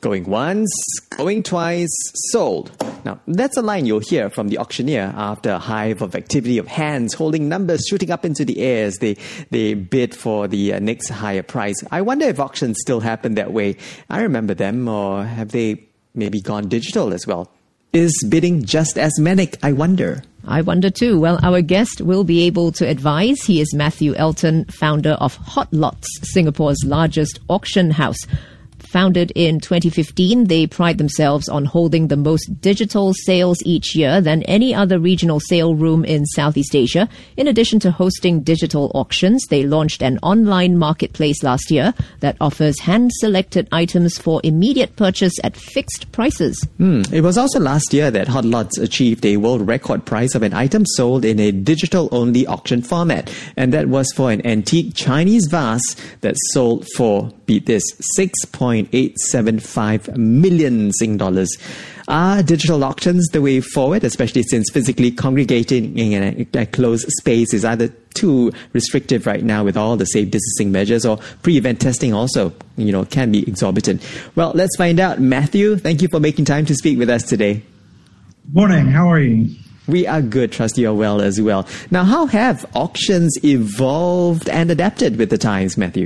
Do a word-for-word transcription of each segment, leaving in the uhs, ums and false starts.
Going once, going twice, sold. Now, that's a line you'll hear from the auctioneer after a hive of activity of hands holding numbers shooting up into the air as they, they bid for the uh, next higher price. I wonder if auctions still happen that way. I remember them, or have they maybe gone digital as well? Is bidding just as manic, I wonder? I wonder too. Well, our guest will be able to advise. He is Matthew Elton, founder of Hot Lots, Singapore's largest auction house. Founded in twenty fifteen, they pride themselves on holding the most digital sales each year than any other regional sale room in Southeast Asia. In addition to hosting digital auctions, they launched an online marketplace last year that offers hand-selected items for immediate purchase at fixed prices. Mm, it was also last year that Hot Lots achieved a world record price of an item sold in a digital-only auction format. And that was for an antique Chinese vase that sold for, beat this, six point eight seven five million Sing dollars. Are digital auctions the way forward, especially since physically congregating in a, a closed space is either too restrictive right now with all the safe distancing measures, or pre-event testing also, you know, can be exorbitant? Well, let's find out. Matthew, thank you for making time to speak with us today. Morning, how are you? We are good, trust you are well as well. Now, how have auctions evolved and adapted with the times, Matthew?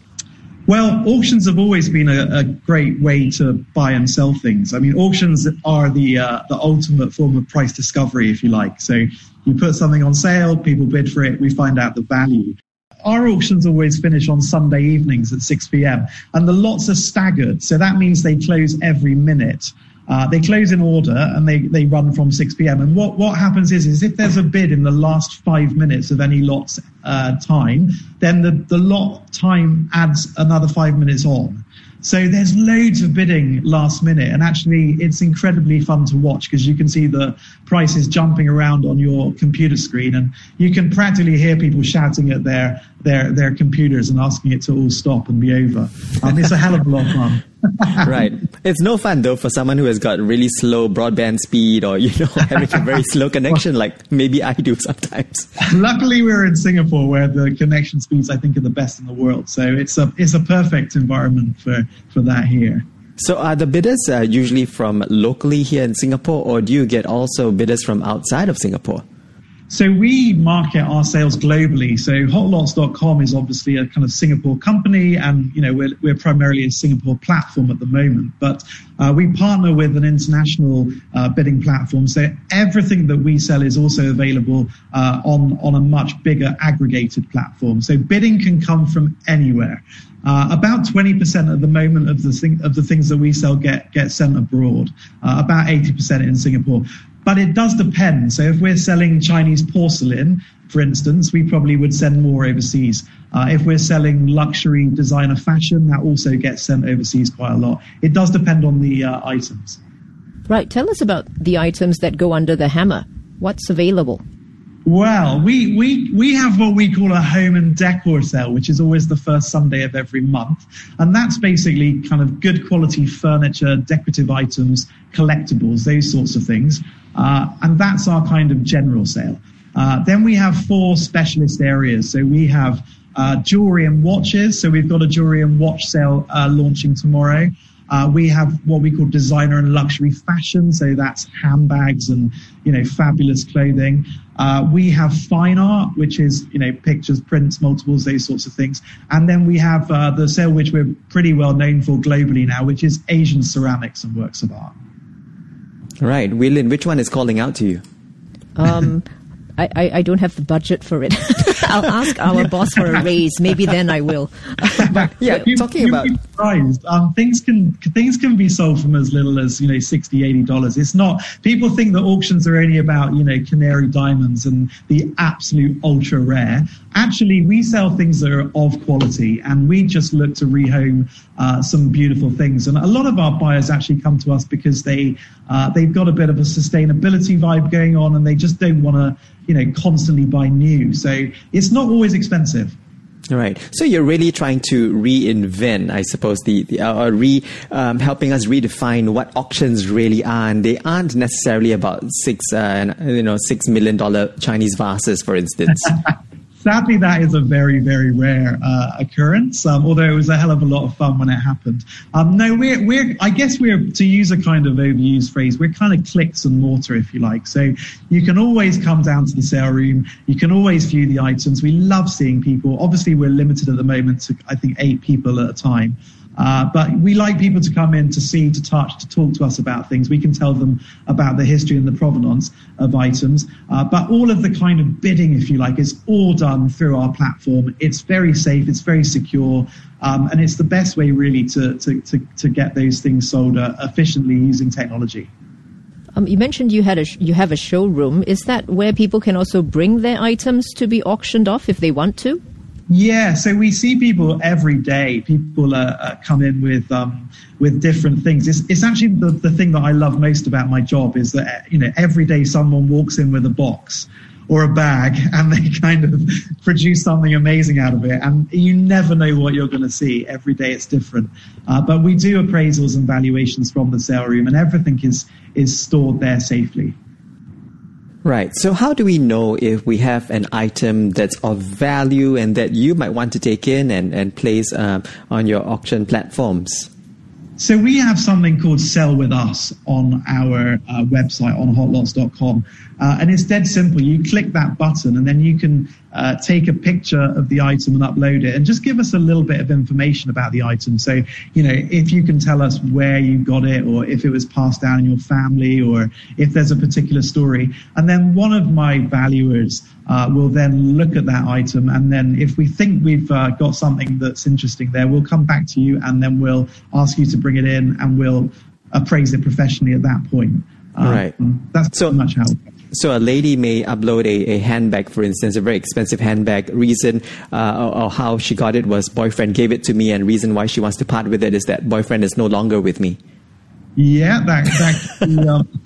Well, auctions have always been a, a great way to buy and sell things. I mean, auctions are the uh, the ultimate form of price discovery, if you like. So you put something on sale, people bid for it, we find out the value. Our auctions always finish on Sunday evenings at six p.m. and the lots are staggered. So that means they close every minute. Uh, they close in order and they, they run from six p.m. And what, what happens is, is if there's a bid in the last five minutes of any lot's uh, time, then the, the lot time adds another five minutes on. So there's loads of bidding last minute, and actually it's incredibly fun to watch because you can see the prices jumping around on your computer screen, and you can practically hear people shouting at their their their computers and asking it to all stop and be over. Um, it's a hell of a lot of fun. Right. It's no fun though for someone who has got really slow broadband speed, or, you know, having a very slow connection like maybe I do sometimes. Luckily we're in Singapore where the connection speeds I think are the best in the world. So it's a it's a perfect environment for, for that here. So are the bidders uh, usually from locally here in Singapore, or do you get also bidders from outside of Singapore? So we market our sales globally. So hot lots dot com is obviously a kind of Singapore company, and you know we're we're primarily a Singapore platform at the moment. But uh, we partner with an international uh, bidding platform. So everything that we sell is also available uh, on on a much bigger aggregated platform. So bidding can come from anywhere. Uh, about twenty percent at the moment of the thing, of the things that we sell get get sent abroad. Uh, about eighty percent in Singapore. But it does depend. So if we're selling Chinese porcelain, for instance, we probably would send more overseas. Uh, if we're selling luxury designer fashion, that also gets sent overseas quite a lot. It does depend on the uh, items. Right. Tell us about the items that go under the hammer. What's available? Well, we, we, we have what we call a home and decor sale, which is always the first Sunday of every month. And that's basically kind of good quality furniture, decorative items, collectibles, those sorts of things. Uh, and that's our kind of general sale. Uh, then we have four specialist areas. So we have uh, jewelry and watches. So we've got a jewelry and watch sale uh, launching tomorrow. Uh, we have what we call designer and luxury fashion. So that's handbags and, you know, fabulous clothing. Uh, we have fine art, which is, you know, pictures, prints, multiples, those sorts of things. And then we have uh, the sale, which we're pretty well known for globally now, which is Asian ceramics and works of art. Right. Wei-Lin, which one is calling out to you? Um, I, I, I don't have the budget for it. I'll ask our boss for a raise. Maybe then I will. But, yeah, you, talking about... Be surprised. Um, things can things can be sold from as little as, you know, sixty dollars, eighty dollars. It's not... People think that auctions are only about, you know, canary diamonds and the absolute ultra rare. Actually, we sell things that are of quality, and we just look to rehome uh, some beautiful things. And a lot of our buyers actually come to us because they, uh, they've got a bit of a sustainability vibe going on, and they just don't want to, you know, constantly buy new. So it's not always expensive. Right. So you're really trying to reinvent, I suppose, the, the uh, re um, helping us redefine what auctions really are, and they aren't necessarily about six, uh, you know, six million dollar Chinese vases, for instance. Sadly, that is a very, very rare uh, occurrence, um, although it was a hell of a lot of fun when it happened. Um, no, we're, we're, I guess we're, to use a kind of overused phrase, we're kind of clicks and mortar, if you like. So you can always come down to the sale room. You can always view the items. We love seeing people. Obviously, we're limited at the moment to, I think, eight people at a time. Uh, but we like people to come in to see, to touch, to talk to us about things. We can tell them about the history and the provenance of items. Uh, but all of the kind of bidding, if you like, is all done through our platform. It's very safe. It's very secure. Um, and it's the best way, really, to, to, to, to get those things sold uh, efficiently using technology. Um, you mentioned you had a sh- you have a showroom. Is that where people can also bring their items to be auctioned off if they want to? Yeah, so we see people every day. People uh, uh, come in with um, with different things. It's, it's actually the, the thing that I love most about my job is that, you know, every day someone walks in with a box or a bag and they kind of produce something amazing out of it. And you never know what you're going to see. Every day it's different. Uh, but we do appraisals and valuations from the sale room, and everything is is stored there safely. Right. So how do we know if we have an item that's of value and that you might want to take in and, and place um, on your auction platforms? So we have something called Sell With Us on our uh, website on hot lots dot com. Uh, and it's dead simple. You click that button and then you can uh, take a picture of the item and upload it and just give us a little bit of information about the item. So, you know, if you can tell us where you got it or if it was passed down in your family or if there's a particular story. And then one of my valuers uh, will then look at that item. And then if we think we've uh, got something that's interesting there, we'll come back to you and then we'll ask you to bring it in and we'll appraise it professionally at that point. Um, right. That's so, pretty much how it works. So a lady may upload a, a handbag, for instance, a very expensive handbag. Reason uh, or, or how she got it was boyfriend gave it to me, and reason why she wants to part with it is that boyfriend is no longer with me. Yeah, that, that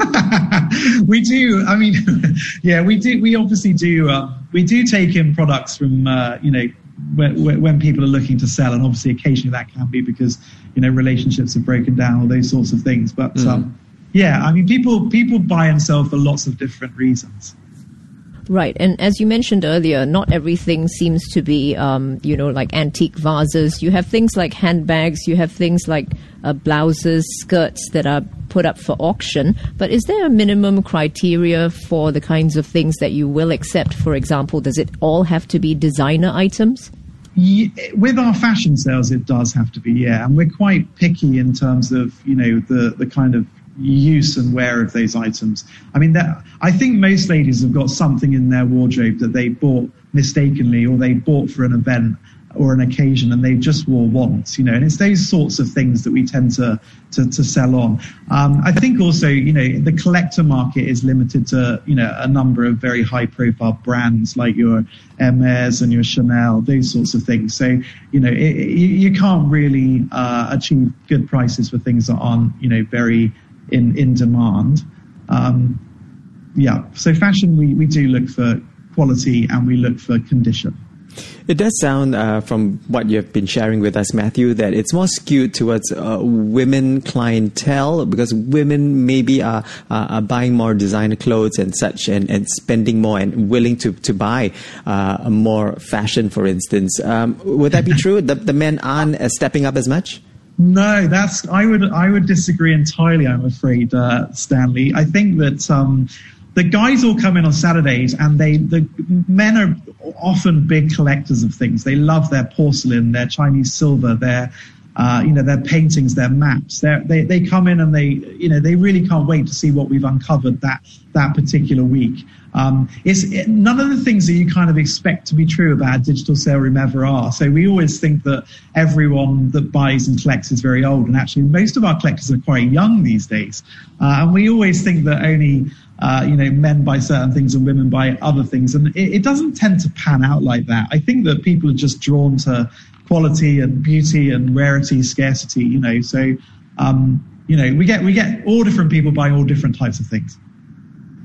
um, we do. I mean, yeah, we do. We obviously do. Uh, we do take in products from uh, you know when, when people are looking to sell, and obviously occasionally that can be because you know relationships have broken down or those sorts of things. But mm. um, yeah, I mean, people people buy and sell for lots of different reasons. Right. And as you mentioned earlier, not everything seems to be, um, you know, like antique vases. You have things like handbags. You have things like uh, blouses, skirts that are put up for auction. But is there a minimum criteria for the kinds of things that you will accept? For example, does it all have to be designer items? Yeah, with our fashion sales, it does have to be, yeah. And we're quite picky in terms of, you know, the, the kind of use and wear of those items. I mean, I think most ladies have got something in their wardrobe that they bought mistakenly or they bought for an event or an occasion and they just wore once, you know, and it's those sorts of things that we tend to to, to sell on. Um, I think also, you know, the collector market is limited to, you know, a number of very high profile brands like your Hermes and your Chanel, those sorts of things. So, you know, it, it, you can't really uh, achieve good prices for things that aren't, you know, very in, in demand. Um, yeah, so fashion, we, we do look for quality and we look for condition. It does sound, uh, from what you've been sharing with us, Matthew, that it's more skewed towards uh, women clientele because women maybe are, uh, are buying more designer clothes and such and, and spending more and willing to, to buy uh, more fashion, for instance. Um, would that be true? The, the men aren't uh, stepping up as much? No, that's I would I would disagree entirely, I'm afraid, uh, Stanley. I think that um, the guys all come in on Saturdays and they the men are often big collectors of things. They love their porcelain, their Chinese silver, their uh, you know, their paintings, their maps. They're, they they come in and they you know they really can't wait to see what we've uncovered that that particular week. Um, it's it, none of the things that you kind of expect to be true about a digital sale room ever are. So we always think that everyone that buys and collects is very old, and actually most of our collectors are quite young these days. Uh, and we always think that only uh, you know men buy certain things and women buy other things, and it, it doesn't tend to pan out like that. I think that people are just drawn to quality and beauty and rarity, scarcity. You know, so um, you know we get we get all different people buying all different types of things.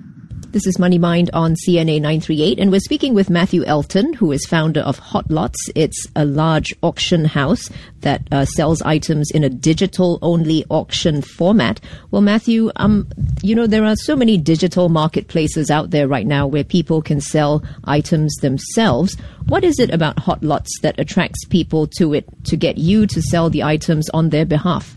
This is Money Mind on C N A nine thirty-eight, and we're speaking with Matthew Elton, who is founder of Hot Lots. It's a large auction house that uh, sells items in a digital-only auction format. Well, Matthew, um, you know, there are so many digital marketplaces out there right now where people can sell items themselves. What is it about Hot Lots that attracts people to it to get you to sell the items on their behalf?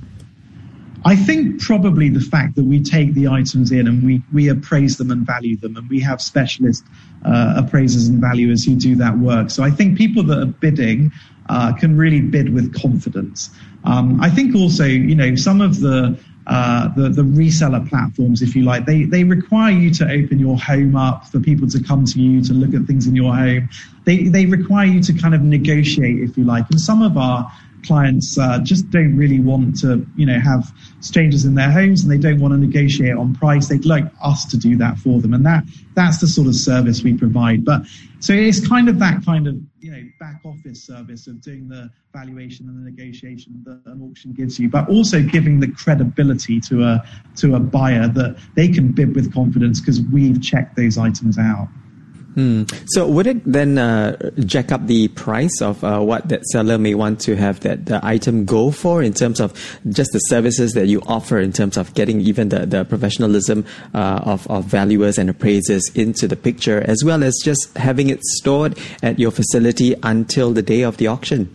I think probably the fact that we take the items in and we, we appraise them and value them, and we have specialist uh, appraisers and valuers who do that work. So I think people that are bidding uh, can really bid with confidence. Um, I think also, you know, some of the, uh, the the reseller platforms, if you like, they, they require you to open your home up for people to come to you to look at things in your home. They, they require you to kind of negotiate, if you like. And some of our clients uh, just don't really want to, you know, have strangers in their homes, and they don't want to negotiate on price. They'd like us to do that for them, and that that's the sort of service we provide. But so it's kind of that kind of, you know, back office service of doing the valuation and the negotiation that an auction gives you, but also giving the credibility to a to a buyer that they can bid with confidence because we've checked those items out. Hmm. So would it then uh, jack up the price of uh, what that seller may want to have that the item go for, in terms of just the services that you offer, in terms of getting even the, the professionalism uh, of, of valuers and appraisers into the picture, as well as just having it stored at your facility until the day of the auction?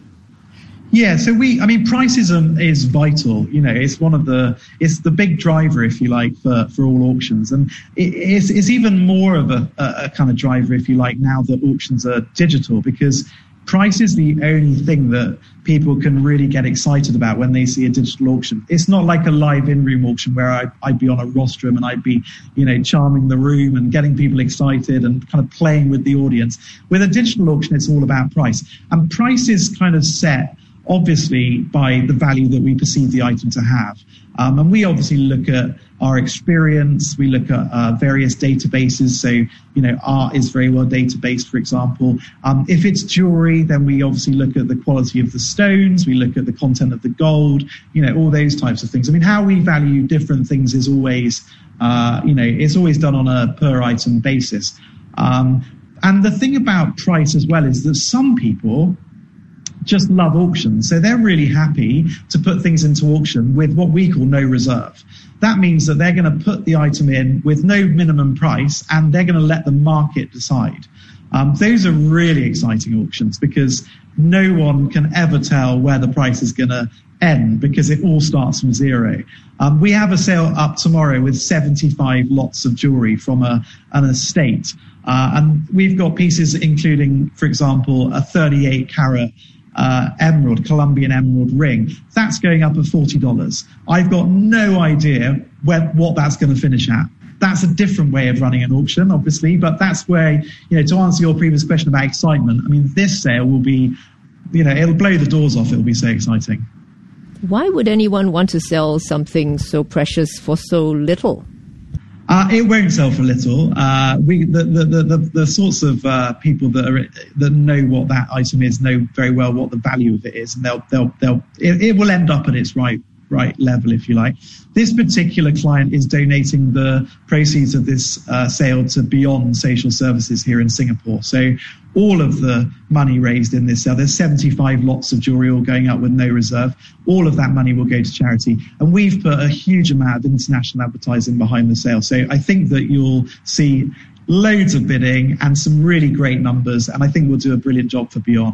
Yeah, so we, I mean, pricism is vital. You know, it's one of the, it's the big driver, if you like, for, for all auctions. And it, it's, it's even more of a, a kind of driver, if you like, now that auctions are digital, because price is the only thing that people can really get excited about when they see a digital auction. It's not like a live in-room auction where I, I'd be on a rostrum and I'd be, you know, charming the room and getting people excited and kind of playing with the audience. With a digital auction, it's all about price. And price is kind of set, obviously, by the value that we perceive the item to have. Um, and we obviously look at our experience. We look at uh, various databases. So, you know, art is very well databased, for example. Um, if it's jewelry, then we obviously look at the quality of the stones. We look at the content of the gold, you know, all those types of things. I mean, how we value different things is always, uh, you know, it's always done on a per item basis. Um, and the thing about price as well is that some people just love auctions. So they're really happy to put things into auction with what we call no reserve. That means that they're going to put the item in with no minimum price, and they're going to let the market decide. Um, those are really exciting auctions because no one can ever tell where the price is going to end, because it all starts from zero. Um, we have a sale up tomorrow with seventy-five lots of jewelry from a, an estate. Uh, and we've got pieces including, for example, a thirty-eight carat Uh, emerald, Colombian emerald ring. That's going up at forty dollars. I've got no idea where, what that's going to finish at. That's a different way of running an auction, obviously, but that's where, you know, to answer your previous question about excitement, I mean, this sale will be, you know, it'll blow the doors off. It'll be so exciting. Why would anyone want to sell something so precious for so little? Uh, it won't sell for little. Uh, we the, the, the, the, the sorts of uh, people that are that know what that item is know very well what the value of it is, and they'll they'll they'll it, it will end up at its right right level, if you like. This particular client is donating the proceeds of this uh, sale to Beyond Social Services here in Singapore. So all of the money raised in this sale, there's seventy-five lots of jewelry all going up with no reserve. All of that money will go to charity. And we've put a huge amount of international advertising behind the sale. So I think that you'll see loads of bidding and some really great numbers. And I think we'll do a brilliant job for Beyond.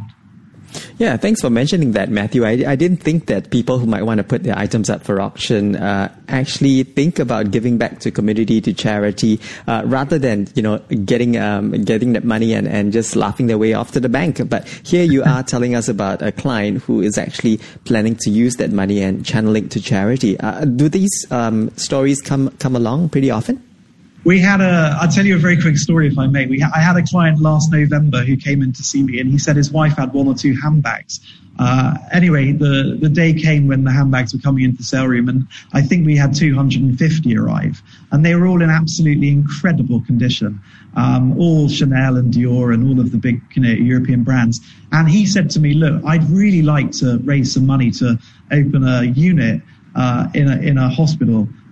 Yeah, thanks for mentioning that, Matthew. I, I didn't think that people who might want to put their items up for auction uh, actually think about giving back to community, to charity, uh, rather than, you know, getting um, getting that money and, and just laughing their way off to the bank. But here you are telling us about a client who is actually planning to use that money and channel it to charity. Uh, do these um, stories come come along pretty often? We had a, I'll tell you a very quick story if I may. We ha- I had a client last November who came in to see me, and he said his wife had one or two handbags. Uh, anyway, the, the day came when the handbags were coming into the sale room, and I think we had two hundred fifty arrive, and they were all in absolutely incredible condition. Um, all Chanel and Dior and all of the big, you know, European brands. And he said to me, look, I'd really like to raise some money to open a unit uh, in a, in a hospital.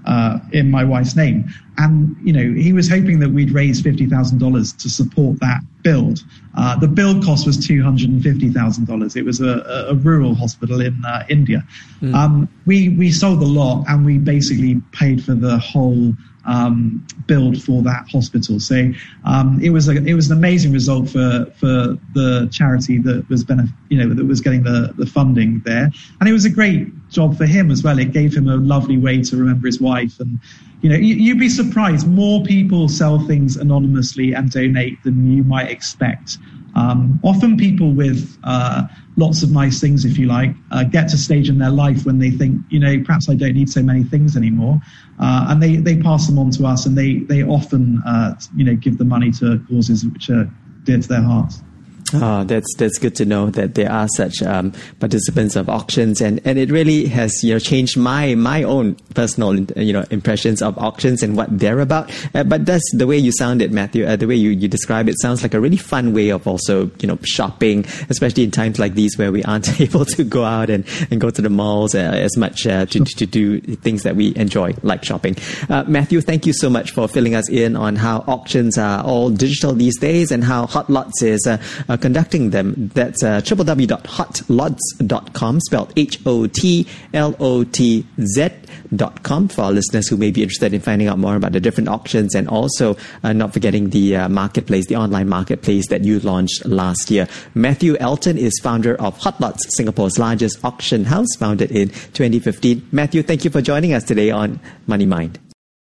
uh, in my wife's name. And, you know, he was hoping that we'd raise fifty thousand dollars to support that build. Uh, the build cost was two hundred fifty thousand dollars. It was a, a rural hospital in uh, India. Mm. Um, we, we sold the lot, and we basically paid for the whole um, build for that hospital. So um, it was a, it was an amazing result for, for the charity that was benef- you know, that was getting the, the funding there. And it was a great job for him as well. It gave him a lovely way to remember his wife. And, you know, you, you'd be surprised. More people sell things anonymously and donate than you might expect. Um, often people with uh, lots of nice things, if you like, uh, get to a stage in their life when they think, you know, perhaps I don't need so many things anymore. Uh, and they, they pass them on to us, and they, they often, uh, you know, give the money to causes which are dear to their hearts. Oh, that's that's good to know that there are such um, participants of auctions, and, and it really has, you know, changed my my own personal, you know, impressions of auctions and what they're about. Uh, but that's the way you sounded, Matthew. Uh, the way you, you describe it sounds like a really fun way of also, you know, shopping, especially in times like these where we aren't able to go out and, and go to the malls uh, as much uh, to to do things that we enjoy, like shopping. Uh, Matthew, thank you so much for filling us in on how auctions are all digital these days and how Hot Lots is uh, uh, conducting them. That's uh, w w w dot hot lots dot com, spelled H O T L O T Z dot com, for our listeners who may be interested in finding out more about the different auctions, and also uh, not forgetting the uh, marketplace, the online marketplace that you launched last year. Matthew Elton is founder of Hot Lots, Singapore's largest auction house, founded in twenty fifteen. Matthew, thank you for joining us today on Money Mind.